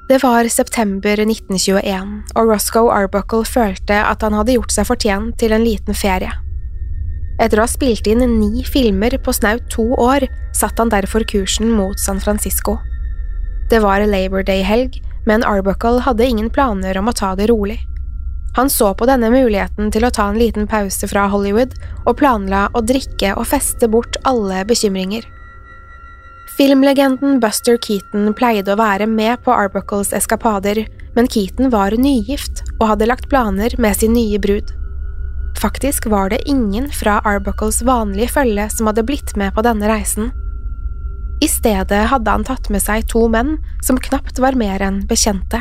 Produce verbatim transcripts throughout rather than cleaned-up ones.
Det var september nitten tjueen, og Roscoe Arbuckle følte at han hadde gjort seg fortjent til en liten ferie. Etter å ha spilt inn ni filmer på snaut to år, satt han derfor kursen mot San Francisco. Det var Labor Day-helg, men Arbuckle hadde ingen planer om å ta det rolig. Han så på denne muligheten til å ta en liten pause fra Hollywood og planla å drikke og feste bort alle bekymringer. Filmlegenden Buster Keaton pleide å være med på Arbuckles eskapader, men Keaton var nygift og hadde lagt planer med sin nye brud. Faktisk var det ingen fra Arbuckles vanlige følge som hadde blitt med på denne reisen. I stedet hadde han tatt med seg to menn som knapt var mer enn bekjente.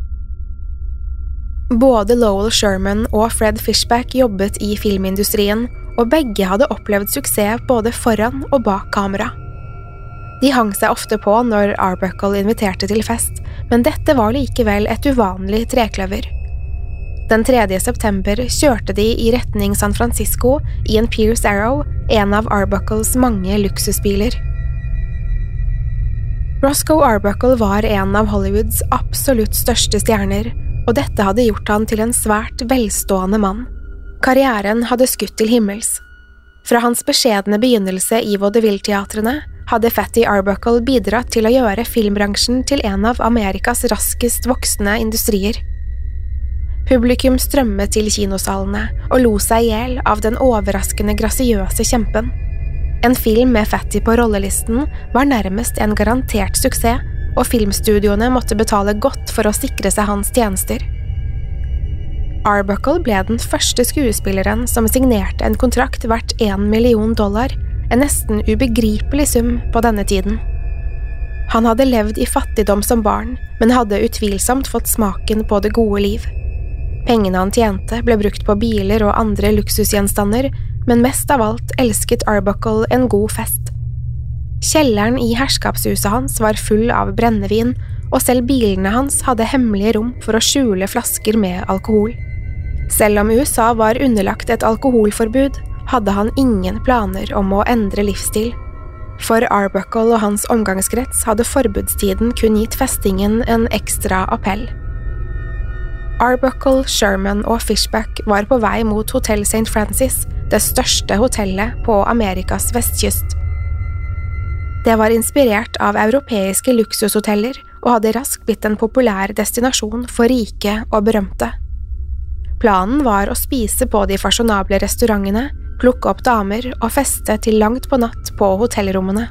Både Lowell Sherman og Fred Fishback jobbet i filmindustrien, og begge hadde opplevd suksess både foran og bak kamera. De hang seg ofte på når Arbuckle inviterte til fest, men dette var likevel et uvanlig trekløver. Den tredje september kjørte de i retning San Francisco i en Pierce Arrow, en av Arbuckles mange luksusbiler. Roscoe Arbuckle var en av Hollywoods absolutt største stjerner, og dette hadde gjort han til en svært velstående mann. Karrieren hadde skutt til himmels. Fra hans beskjedne begynnelse i vaudeville-teatrene hadde Fatty Arbuckle bidratt til å gjøre filmbransjen til en av Amerikas raskest voksende industrier. Publikum strømmet til kinosalene og lo seg ihjel av den overraskende grasiøse kjempen. En film med Fatty på rollelisten var nærmest en garantert suksess, og filmstudioene måtte betale godt for å sikre seg hans tjenester. Arbuckle ble den første skuespilleren som signerte en kontrakt verdt en million dollar, en nesten ubegripelig sum på denne tiden. Han hadde levd i fattigdom som barn, men hadde utvilsomt fått smaken på det gode liv. Pengene han tjente ble brukt på biler og andre luksusgjenstander, men mest av alt elsket Arbuckle en god fest. Kjelleren i herskapshuset hans var full av brennevin, og selv bilene hans hadde hemmelige rom for å skjule flasker med alkohol. Selv om U S A var underlagt et alkoholforbud, hadde han ingen planer om å endre livsstil. For Arbuckle og hans omgangskrets hadde forbudstiden kun gitt festingen en ekstra appell. Arbuckle, Sherman og Fishback var på vei mot Hotel Saint Francis, det største hotellet på Amerikas vestkyst. Det var inspirert av europeiske luksushoteller og hadde raskt blitt en populær destinasjon for rike og berømte. Planen var å spise på de fasjonable restaurantene, plukke opp damer og feste til langt på natt på hotellrommene.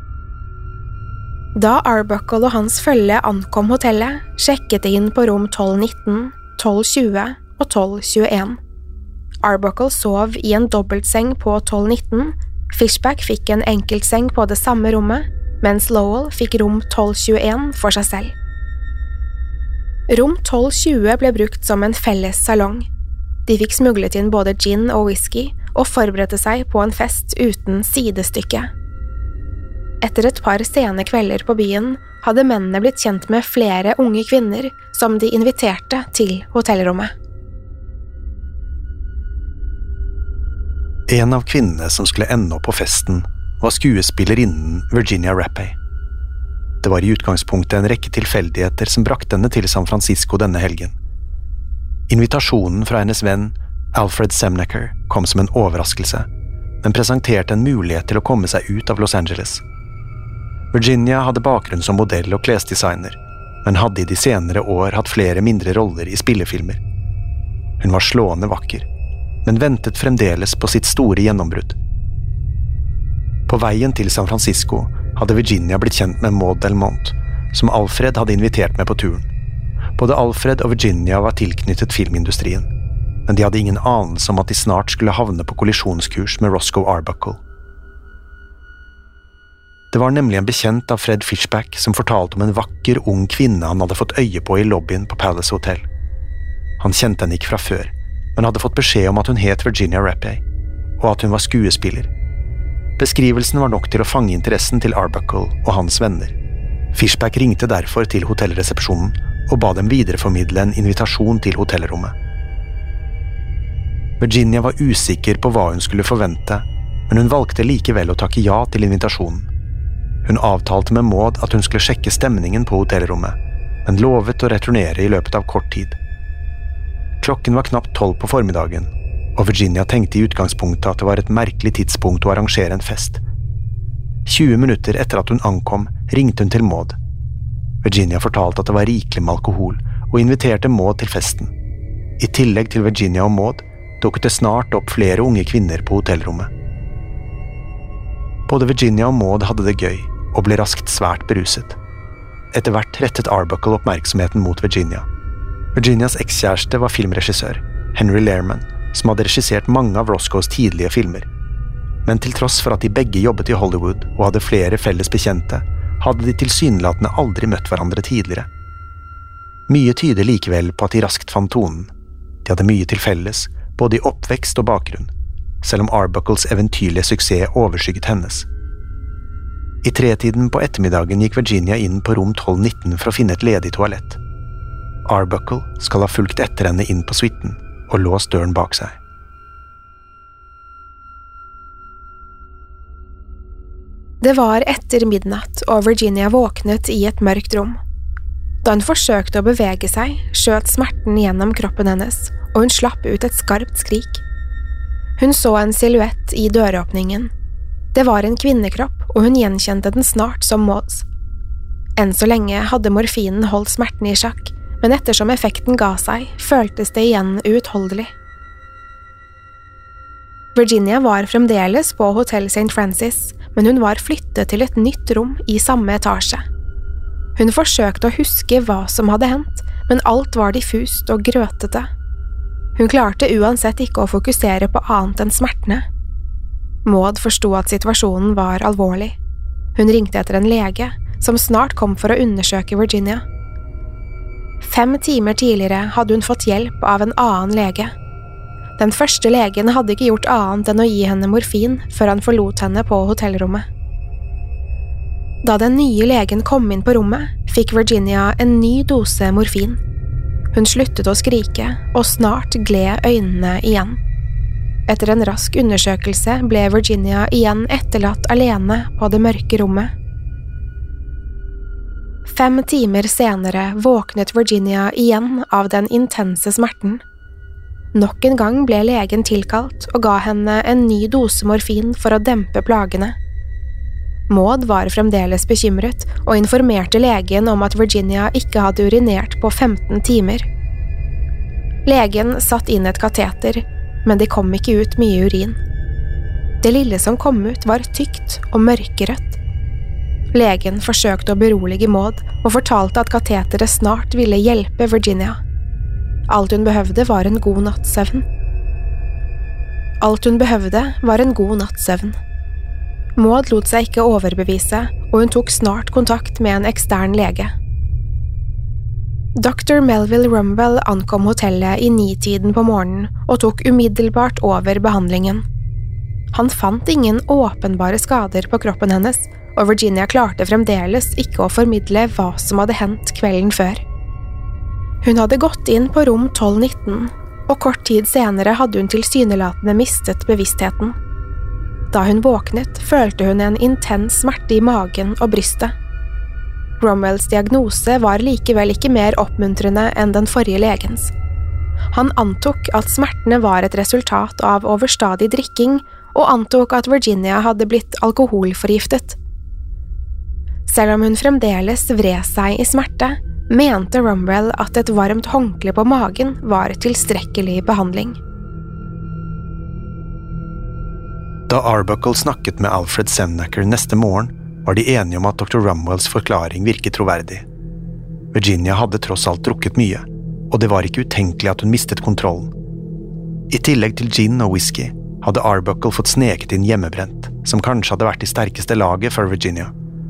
Da Arbuckle og hans følge ankom hotellet, sjekket de inn på rom tolv nitten, tolv tjue og tolv tjueen. Arbuckle sov i en dobbeltseng på tolv nitten, Fishback fikk en enkeltseng på det samme rommet, mens Lowell fikk rom tolv tjueen for seg selv. Rom tolv tjue ble brukt som en felles salong. De fikk smuglet inn både gin og whisky, og forberedte seg på en fest uten sidestykke. Etter et par sene kvelder på byen, hadde mennene blitt kjent med flere unge kvinner som de inviterte til hotellrommet. En av kvinnene som skulle ende opp på festen, var skuespillerinnen Virginia Rappi. Det var i utgangspunktet en rekke tilfeldigheter som brakte henne til San Francisco denne helgen. Invitasjonen fra hennes venn, Alfred Semnecker, kom som en overraskelse, men presenterte en mulighet til å komme seg ut av Los Angeles. Virginia hadde bakgrunn som modell og klesdesigner, men hadde i de senere år hatt flere mindre roller i spillefilmer. Hun var slående vakker, men ventet fremdeles på sitt store gjennombrudd. På veien til San Francisco hadde Virginia blitt kjent med Maud Delmont, som Alfred hadde invitert med på turen. Både Alfred og Virginia var tilknyttet filmindustrien, men de hadde ingen anelse om at de snart skulle havne på kollisjonskurs med Roscoe Arbuckle. Det var nemlig en bekjent av Fred Fishback som fortalte om en vakker, ung kvinne han hadde fått øye på i lobbyen på Palace Hotel. Han kjente henne ikke fra før, men hadde fått beskjed om at hun het Virginia Rappi, og at hun var skuespiller. Beskrivelsen var nok til å fange interessen til Arbuckle og hans venner. Fishback ringte derfor til hotellresepsjonen og ba dem videreformidle en invitasjon til hotellrommet. Virginia var usikker på hva hun skulle forvente, men hun valgte likevel å takke ja til invitasjonen. Hun avtalte med Maud at hun skulle sjekke stemningen på hotellrommet, men lovet å returnere i løpet av kort tid. Klokken var knapt tolv på formiddagen, og Virginia tenkte i utgangspunktet at det var et merkelig tidspunkt å arrangere en fest. tjue minutter etter at hun ankom, ringte hun til Maud. Virginia fortalte at det var rikelig med alkohol, og inviterte Maud til festen. I tillegg til Virginia og Maud dukket det snart opp flere unge kvinner på hotellrommet. Både Virginia og Maud hadde det gøy, og ble raskt svært beruset. Etter hvert rettet Arbuckle oppmerksomheten mot Virginia. Virginias ekskjæreste var filmregissør, Henry Lehrman, som hadde regissert mange av Roscoes tidlige filmer. Men til tross for at de begge jobbet i Hollywood og hadde flere felles bekjente, hadde de tilsynelatende aldri møtt hverandre tidligere. Mye tyder likevel på at de raskt fant tonen. De hadde mye til felles, både i oppvekst og bakgrunn, selv om Arbuckles eventyrlige suksess overskygget hennes. I tretiden på ettermiddagen gikk Virginia inn på rom tolv nitten for å finne et ledig toalett. Arbuckle skal ha fulgt etter henne inn på suiten og låst døren bak seg. Det var etter midnatt, og Virginia våknet i et mørkt rom. Da hun forsøkte å bevege seg, skjøt smerten gjennom kroppen hennes, og hun slapp ut et skarpt skrik. Hun så en silhuett i døråpningen. Det var en kvinnekropp, og hun gjenkjente den snart som Mauds. Enn så lenge hadde morfinen holdt smerten i sjakk, men ettersom effekten ga seg, føltes det igjen uutholdelig. Virginia var fremdeles på Hotel Saint Francis, men hun var flyttet til et nytt rom i samme etasje. Hun forsøkte å huske hva som hadde hendt, men alt var diffust og grøtete. Hun klarte uansett ikke å fokusere på annet enn smertene. Maud forsto at situasjonen var alvorlig. Hun ringte etter en lege, som snart kom for å undersøke Virginia. Fem timer tidligere hadde hun fått hjelp av en annen lege. Den første legen hadde ikke gjort annet enn å gi henne morfin før han forlot henne på hotellrommet. Da den nye legen kom inn på rommet, fikk Virginia en ny dose morfin. Hun sluttet å skrike, og snart gled øynene igjen. Etter en rask undersøkelse ble Virginia igjen etterlatt alene på det mørke rommet. Fem timer senere våknet Virginia igjen av den intense smerten. Nok en gang ble legen tilkalt og ga henne en ny dose morfin for å dempe plagene. Maud var fremdeles bekymret og informerte legen om at Virginia ikke hadde urinert på femten timer. Legen satt inn et kateter, men det kom ikke ut mye urin. Det lille som kom ut var tykt og mørkerødt. Legen forsøkte å berolige Maud og fortalte at kateteret snart ville hjelpe Virginia. Alt hun behøvde var en god natts søvn. Alt hun behøvde var en god natts søvn. Maud lot seg ikke overbevise, og hun tok snart kontakt med en ekstern lege. doktor Melville Rumwell ankom hotellet i nitiden på morgenen og tok umiddelbart over behandlingen. Han fant ingen åpenbare skader på kroppen hennes, og Virginia klarte fremdeles ikke å formidle hva som hadde hendt kvelden før. Hun hadde gått inn på rom tolv nitten, og kort tid senere hadde hun tilsynelatende mistet bevisstheten. Da hun våknet, følte hun en intens smerte i magen og brystet. Rumwells diagnose var likevel ikke mer oppmuntrende enn den forrige legens. Han antok at smertene var et resultat av overstadig drikking, og antok at Virginia hadde blitt alkoholforgiftet. Selv om hun fremdeles vred seg i smerte, mente Rumwell at et varmt håndkle på magen var tilstrekkelig behandling. Da Arbuckle snakket med Alfred Semnacker neste morgen, var de enige om at doktor Rumwells forklaring virket troverdig. Virginia hadde tross alt drukket mye, og det var ikke utenkelig at hun mistet kontrollen. I tillegg til gin og whisky hadde Arbuckle fått sneket inn hjemmebrent, som kanskje hadde vært i sterkeste laget for Virginia.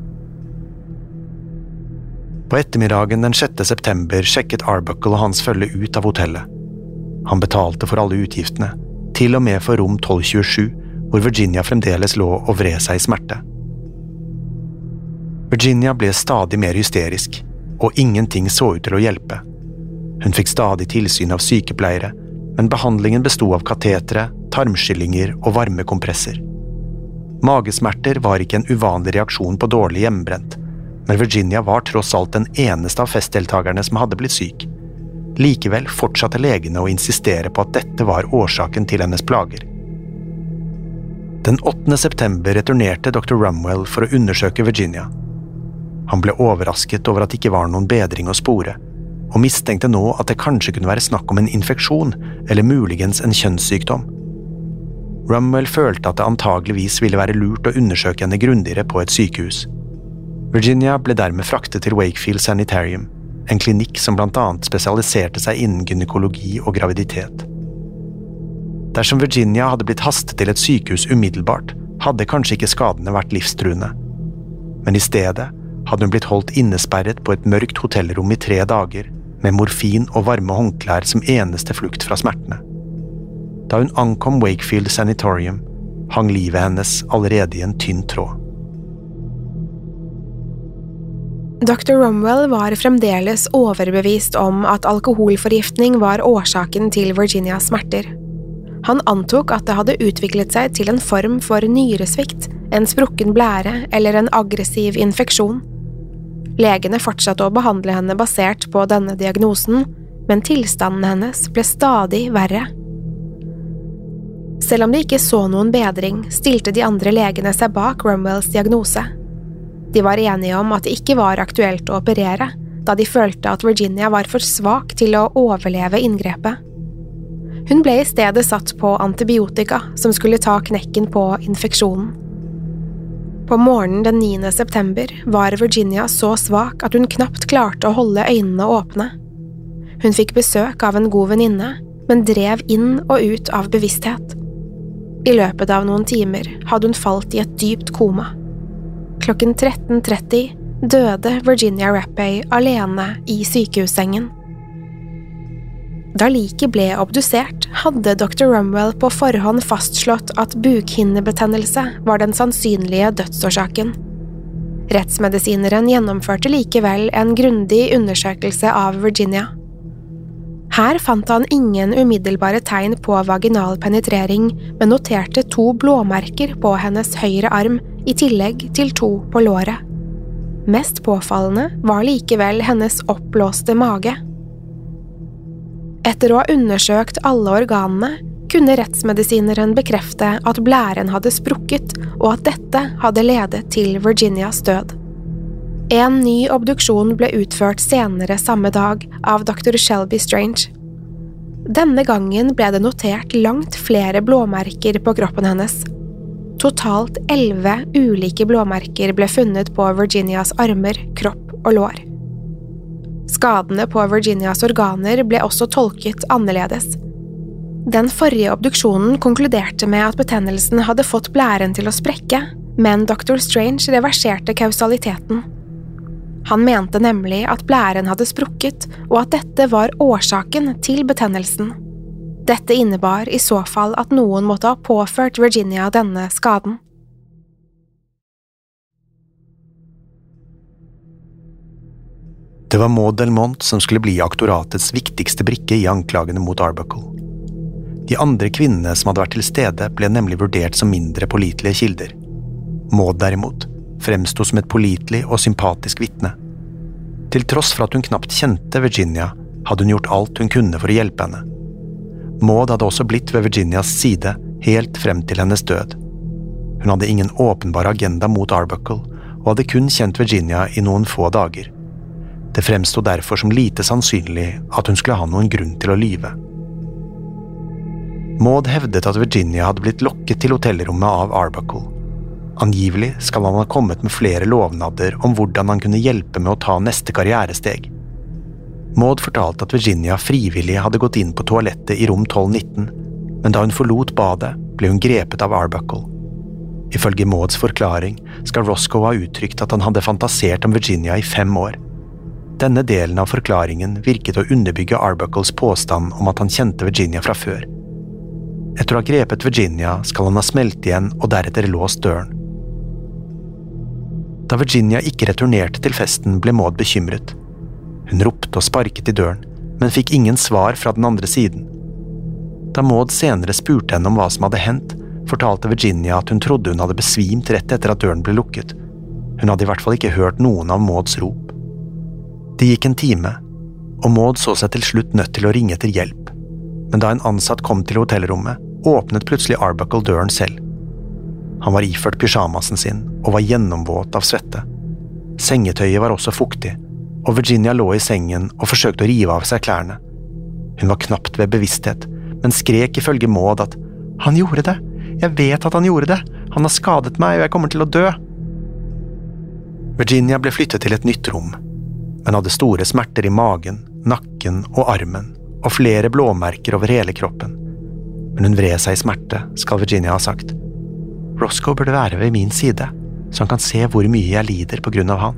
På ettermiddagen den sjette september sjekket Arbuckle og hans følge ut av hotellet. Han betalte for alle utgiftene, til og med for rom tolv tjuesju, hvor Virginia fremdeles lå og vred seg i smerte. Virginia ble stadig mer hysterisk, og ingenting så ut til å hjelpe. Hun fikk stadig tilsyn av sykepleiere, men behandlingen bestod av katetere, tarmskyllinger og varmekompresser. Magesmerter var ikke en uvanlig reaksjon på dårlig hjemmebrent, men Virginia var tross alt den eneste av festdeltagerne som hadde blitt syk. Likevel fortsatte legene å insistere på at dette var årsaken til hennes plager. Den åttende september returnerte doktor Rumwell for å undersøke Virginia. Han ble overrasket over at det ikke var noen bedring å spore, og mistenkte nå at det kanskje kunne være snakk om en infeksjon, eller muligens en kjønnssykdom. Rumwell følte at det antageligvis ville være lurt å undersøke henne grundigere på et sykehus. Virginia ble dermed fraktet til Wakefield Sanitarium, en klinikk som blant annet spesialiserte seg innen gynekologi og graviditet. Dersom Virginia hadde blitt hastet til et sykehus umiddelbart, hadde kanskje ikke skadene vært livstruende. Men i stedet hadde hun blitt holdt innesperret på et mørkt hotellrom i tre dager, med morfin og varme håndklær som eneste flukt fra smertene. Da hun ankom Wakefield Sanatorium, hang livet hennes allerede i en tynn tråd. doktor Rumwell var fremdeles overbevist om at alkoholforgiftning var årsaken til Virginias smerter. Han antok at det hadde utviklet seg til en form for nyresvikt, en sprukken blære eller en aggressiv infeksjon. Legene fortsatte å behandle henne basert på denne diagnosen, men tilstanden hennes ble stadig verre. Selv om de ikke så noen bedring, stilte de andre legene seg bak Rumwells diagnose. De var enige om at det ikke var aktuelt å operere, da de følte at Virginia var for svak til å overleve inngrepet. Hun ble i stedet satt på antibiotika som skulle ta knekken på infeksjonen. På morgenen den niende september var Virginia så svak at hun knapt klarte å holde øynene åpne. Hun fikk besøk av en god venninne, men drev inn og ut av bevissthet. I løpet av noen timer hadde hun falt i et dypt koma. Klokken tretten tretti døde Virginia Rappey alene i sykehussengen. Da liket ble obdusert, hadde doktor Rumwell på forhånd fastslått at bukhinnebetennelse var den sannsynlige dødsårsaken. Rettsmedisineren gjennomførte likevel en grundig undersøkelse av Virginia. Her fant han ingen umiddelbare tegn på vaginal penetrering, men noterte to blåmerker på hennes høyre arm i tillegg til to på låret. Mest påfallende var likevel hennes oppblåste mage. Etter å ha undersøkt alle organene, kunne rettsmedisineren bekrefte at blæren hadde sprukket og at dette hadde ledet til Virginias død. En ny obduksjon ble utført senere samme dag av doktor Shelby Strange. Denne gangen ble det notert langt flere blåmerker på kroppen hennes. Totalt elleve ulike blåmerker ble funnet på Virginias armer, kropp og lår. Skadene på Virginias organer ble også tolket annerledes. Den forrige obduksjonen konkluderte med at betennelsen hadde fått blæren til å sprekke, men doktor Strange reverserte kausaliteten. Han mente nemlig at blæren hadde sprukket, og at dette var årsaken til betennelsen. Dette innebar i så fall at noen måtte ha påført Virginia denne skaden. Det var Maud Delmont som skulle bli aktoratets viktigste brikke i anklagene mot Arbuckle. De andre kvinnene som hadde vært til stede, ble nemlig vurdert som mindre pålitelige kilder. Maud derimot fremsto som et pålitelig og sympatisk vitne. Til tross for at hun knapt kjente Virginia, hadde hun gjort alt hun kunne for å hjelpe henne. Maud hadde også blitt ved Virginias side helt frem til hennes død. Hun hadde ingen åpenbar agenda mot Arbuckle, og hadde kun kjent Virginia i noen få dager. Det fremstod derfor som lite sannsynlig at hun skulle ha noen grunn til å lyve. Maud hevdet at Virginia hadde blitt lokket til hotellrommet av Arbuckle. Angivelig skal han ha kommet med flere lovnader om hvordan han kunne hjelpe med å ta neste karrieresteg. Maud fortalte at Virginia frivillig hadde gått inn på toalettet i rom tolv nitten, men da hun forlot badet, ble hun grepet av Arbuckle. Ifølge Mauds forklaring skal Roscoe ha uttrykt at han hadde fantasert om Virginia i fem år. Denne delen av forklaringen virket å underbygge Arbuckles påstand om at han kjente Virginia fra før. Etter å ha grepet Virginia skal han ha smelt igjen og deretter låst døren. Da Virginia ikke returnerte til festen, ble Maud bekymret. Hun ropte og sparket i døren, men fikk ingen svar fra den andre siden. Da Maud senere spurte henne om hva som hadde hendt, fortalte Virginia at hun trodde hun hadde besvimt rett etter at døren ble lukket. Hun hadde i hvert fall ikke hørt noen av Mauds rop. Det gikk en time, og Maud så seg til slutt nødt til å ringe etter hjelp, men da en ansatt kom til hotellrommet, åpnet plutselig Arbuckle døren selv. Han var iført pyjamasen sin og var gjennomvåt av svette. Sengetøyet var også fuktig, og Virginia lå i sengen og forsøkte å rive av seg klærne. Hun var knapt ved bevissthet, men skrek ifølge Maud at «Han gjorde det! Jeg vet at han gjorde det! Han har skadet meg, og jeg kommer til å dø!» Virginia ble flyttet til et nytt rom, men hadde store smerter i magen, nakken og armen, og flere blåmerker over hele kroppen. Men hun vred seg i smerte, skal Virginia ha sagt. Roscoe burde være ved min side, så han kan se hvor mye jeg lider på grunn av han.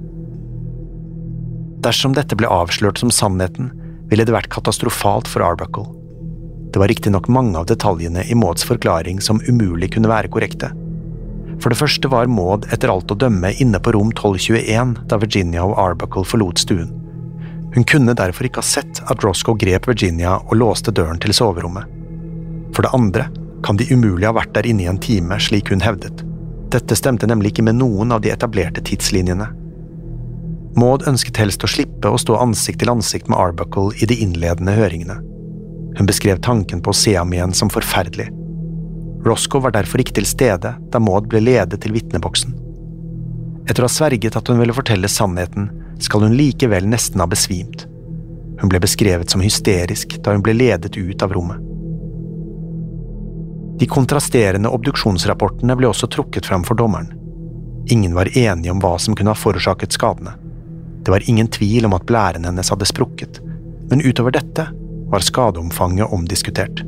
Dersom dette ble avslørt som sannheten, ville det vært katastrofalt for Arbuckle. Det var riktig nok mange av detaljene i Mauds forklaring som umulig kunne være korrekte. For det første var Maud etter alt å dømme inne på rom tolv tjueen da Virginia og Arbuckle forlot stuen. Hun kunne derfor ikke ha sett at Roscoe grep Virginia og låste døren til soverommet. For det andre kan de umulig ha vært der inne i en time, slik hun hevdet. Dette stemte nemlig ikke med noen av de etablerte tidslinjene. Maud ønsket helst å slippe å stå ansikt til ansikt med Arbuckle i de innledende høringene. Hun beskrev tanken på å se ham igjen som forferdelig. Roscoe var derfor ikke til stede da Maud ble ledet til vitneboksen. Etter å ha sverget at hun ville fortelle sannheten, skal hun likevel nesten ha besvimt. Hun ble beskrevet som hysterisk da hun ble ledet ut av rommet. De kontrasterende obduksjonsrapportene ble også trukket fram for dommeren. Ingen var enige om hva som kunne ha forårsaket skadene. Det var ingen tvil om at blæren hennes hadde sprukket, men utover dette var skadeomfanget omdiskutert.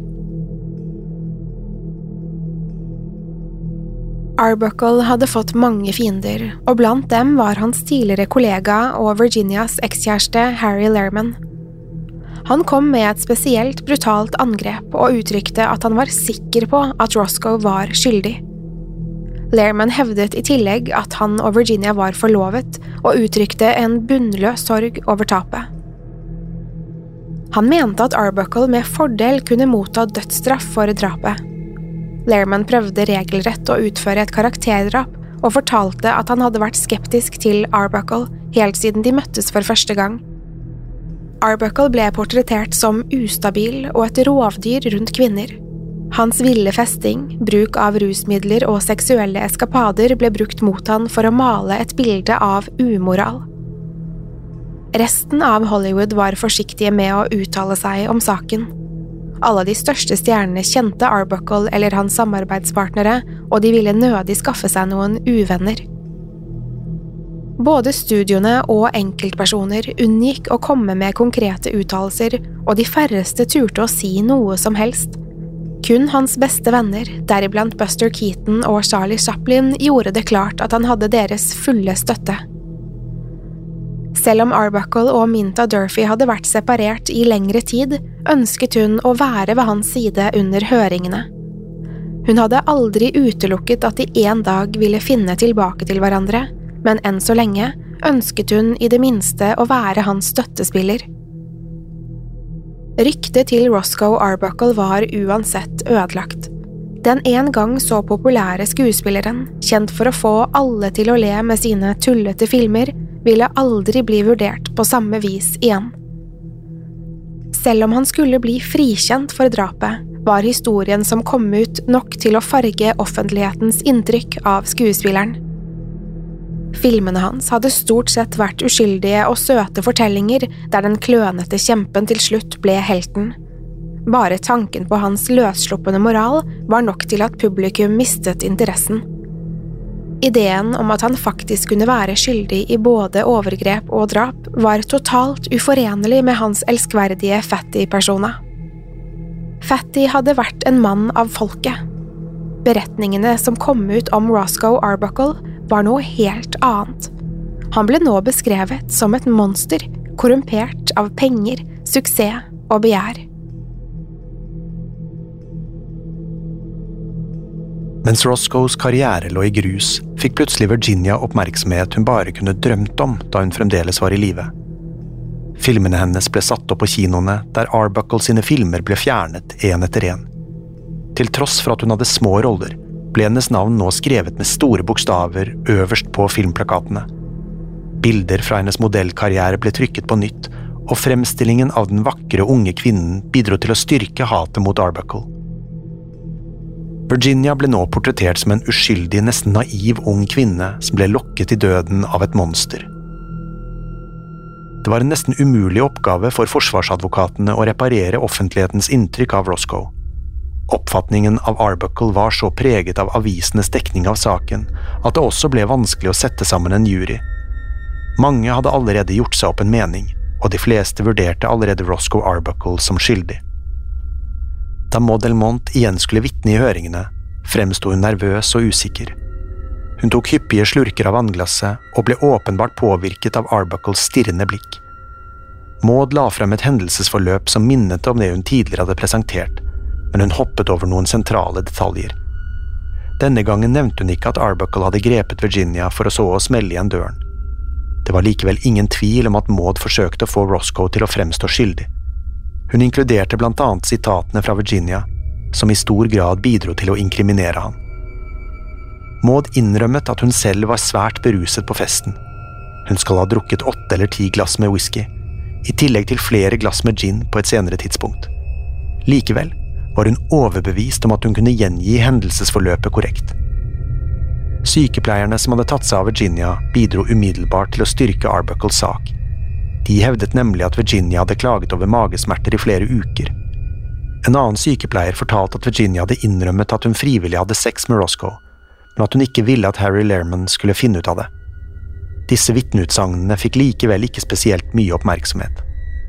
Arbuckle hadde fått mange fiender, og blant dem var hans tidligere kollega og Virginias ekskjæreste Harry Lehrman. Han kom med et spesielt brutalt angrep og uttrykte at han var sikker på at Roscoe var skyldig. Lehrman hevdet i tillegg at han og Virginia var forlovet, og uttrykte en bunnløs sorg over tapet. Han mente at Arbuckle med fordel kunne motta dødsstraff for drapet. Lehrman prøvde regelrett å utføre et karakterdrap, og fortalte at han hadde vært skeptisk til Arbuckle helt siden de møttes for første gang. Arbuckle ble portrettert som ustabil og et rovdyr rundt kvinner. Hans ville festing, bruk av rusmidler og seksuelle eskapader ble brukt mot han for å male et bilde av umoral. Resten av Hollywood var forsiktige med å uttale seg om saken. Alle de største stjernene kjente Arbuckle eller hans samarbeidspartnere, og de ville nødig skaffe seg noen uvenner. Både studioene og enkeltpersoner unngikk å komme med konkrete uttalelser, og de færreste turte å si noe som helst. Kun hans beste venner, deriblant Buster Keaton og Charlie Chaplin, gjorde det klart at han hadde deres fulle støtte. Selv om Arbuckle og Minta Durfee hadde vært separert i lengre tid, ønsket hun å være ved hans side under høringene. Hun hadde aldri utelukket at de en dag ville finne tilbake til hverandre, men enn så lenge ønsket hun i det minste å være hans støttespiller. Ryktet til Roscoe Arbuckle var uansett ødelagt. Den en gang så populære skuespilleren, kjent for å få alle til å le med sine tullete filmer, ville aldri bli vurdert på samme vis igjen. Selv om han skulle bli frikjent for drapet, var historien som kom ut nok til å farge offentlighetens inntrykk av skuespilleren. Filmene hans hadde stort sett vært uskyldige og søte fortellinger der den klønete kjempen til slutt ble helten. Bare tanken på hans løssluppende moral var nok til at publikum mistet interessen. Ideen om at han faktisk kunne være skyldig i både overgrep og drap var totalt uforenlig med hans elskverdige Fatty-persona. Fatty hadde vært en mann av folket. Beretningene som kom ut om Roscoe Arbuckle var noe helt annet. Han ble nå beskrevet som et monster, korrumpert av penger, suksess og begjær. Mens Roscoes karriere lå i grus, fikk plutselig Virginia oppmerksomhet hun bare kunne drømt om da hun fremdeles var i live. Filmene hennes ble satt opp på kinoene, der Arbuckle sine filmer ble fjernet en etter en. Til tross for at hun hadde små roller, ble hennes navn nå skrevet med store bokstaver øverst på filmplakatene. Bilder fra hennes modellkarriere ble trykket på nytt, og fremstillingen av den vakre unge kvinnen bidro til å styrke hatet mot Arbuckle. Virginia ble nå portrettert som en uskyldig, nesten naiv ung kvinne som ble lokket i døden av et monster. Det var en nesten umulig oppgave for forsvarsadvokatene å reparere offentlighetens inntrykk av Roscoe. Oppfatningen av Arbuckle var så preget av avisenes dekning av saken at det også ble vanskelig å sette sammen en jury. Mange hadde allerede gjort seg opp en mening, og de fleste vurderte allerede Roscoe Arbuckle som skyldig. Da Maud Delmont igjen skulle vitne i høringene, fremstod hun nervøs og usikker. Hun tok hyppige slurker av vannglasset og ble åpenbart påvirket av Arbuckles stirrende blikk. Maud la frem et hendelsesforløp som minnet om det hun tidligere hadde presentert, men hun hoppet over noen sentrale detaljer. Denne gangen nevnte hun ikke at Arbuckle hadde grepet Virginia for å så å smelle igjen døren. Det var likevel ingen tvil om at Maud forsøkte å få Roscoe til å fremstå skyldig. Hun inkluderte blant annet sitatene fra Virginia, som i stor grad bidro til å inkriminere han. Maud innrømmet at hun selv var svært beruset på festen. Hun skal ha drukket åtte eller ti glass med whisky, i tillegg til flere glass med gin på et senere tidspunkt. Likevel var hun overbevist om at hun kunne gjengi hendelsesforløpet korrekt. Sykepleierne som hadde tatt seg av Virginia bidro umiddelbart til å styrke Arbuckles sak. De hevdet nemlig at Virginia hadde klaget over magesmerter i flere uker. En annen sykepleier fortalte at Virginia hadde innrømmet at hun frivillig hadde sex med Roscoe, men at hun ikke ville at Harry Lehrman skulle finne ut av det. Disse vitneutsagnene fikk likevel ikke spesielt mye oppmerksomhet.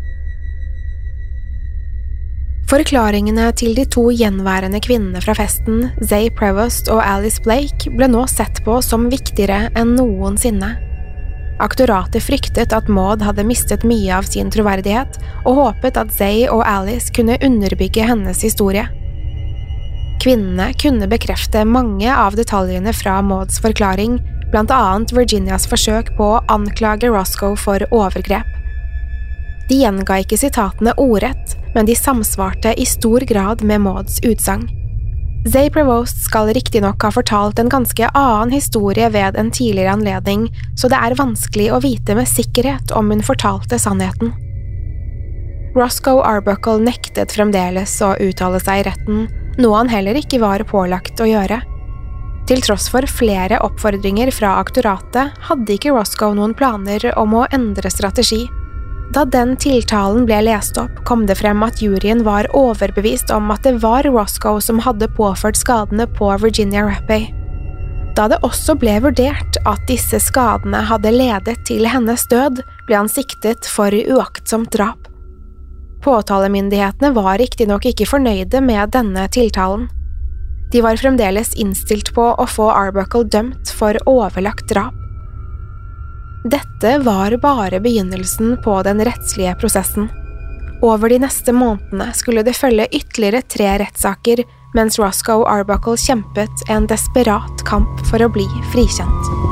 Forklaringene til de to gjenværende kvinnene fra festen, Zay Prevost og Alice Blake, ble nå sett på som viktigere enn noensinne. Aktoratet fryktet at Maud hadde mistet mye av sin troverdighet, og håpet at Zay og Alice kunne underbygge hennes historie. Kvinnene kunne bekrefte mange av detaljene fra Mauds forklaring, blant annet Virginias forsøk på å anklage Roscoe for overgrep. De gjenga ikke sitatene ordrett, men de samsvarte i stor grad med Mauds utsagn. Zay Prevost skal riktig nok ha fortalt en ganske annen historie ved en tidligere anledning, så det er vanskelig å vite med sikkerhet om hun fortalte sannheten. Roscoe Arbuckle nektet fremdeles å uttale seg i retten, noe han heller ikke var pålagt å gjøre. Til tross for flere oppfordringer fra aktoratet, hadde ikke Roscoe noen planer om å endre strategi. Da den tiltalen ble lest opp, kom det frem at juryen var overbevist om at det var Roscoe som hadde påført skadene på Virginia Rappey. Da det også ble vurdert at disse skadene hadde ledet til hennes død, ble han siktet for uaktsomt drap. Påtalemyndighetene var riktignok ikke fornøyde med denne tiltalen. De var fremdeles innstilt på å få Arbuckle dømt for overlagt drap. Dette var bare begynnelsen på den rettslige prosessen. Over de neste månedene skulle det følge ytterligere tre rettssaker, mens Roscoe Arbuckle kjempet en desperat kamp for å bli frikjent.